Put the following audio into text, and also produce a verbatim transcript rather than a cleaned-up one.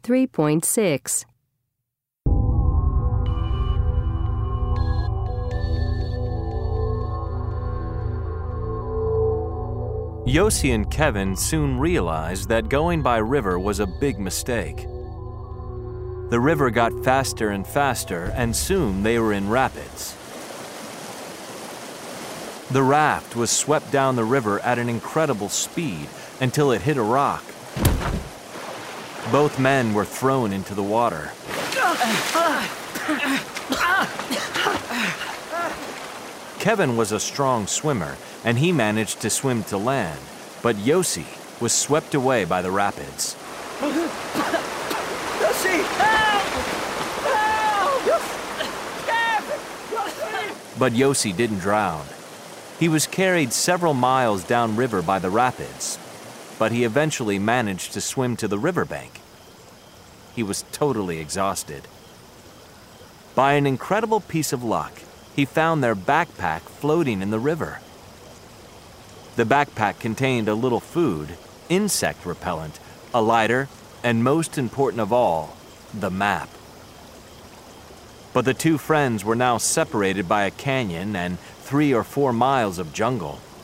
three point six. Yossi and Kevin soon realized that going by river was a big mistake. The river got faster and faster, and soon they were in rapids. The raft was swept down the river at an incredible speed until it hit a rock. Both men were thrown into the water. Kevin was a strong swimmer, and he managed to swim to land, but Yossi was swept away by the rapids. Yossi! Help! Help! Yossi! But Yossi didn't drown. He was carried several miles downriver by the rapids, but he eventually managed to swim to the riverbank. He was totally exhausted. By an incredible piece of luck, he found their backpack floating in the river. The backpack contained a little food, insect repellent, a lighter, and most important of all, the map. But the two friends were now separated by a canyon and three or four miles of jungle.